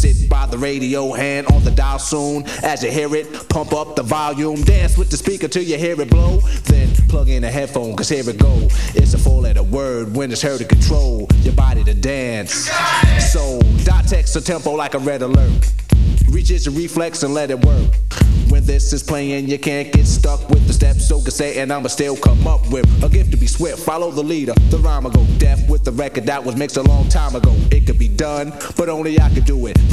Sit by the radio, hand on the dial soon. As you hear it, pump up the volume. Dance with the speaker till you hear it blow. Then plug in a headphone, cause here it go. It's a four-letter word when it's heard to control your body to dance. So, dot text a tempo like a red alert. Reach your reflex and let it work. When this is playing, you can't get stuck with the steps. So cassette and I'ma still come up with a gift to be swift. Follow the leader, the rhyme will go deaf with the record that was mixed a long time ago. It could be done, but only I could do it.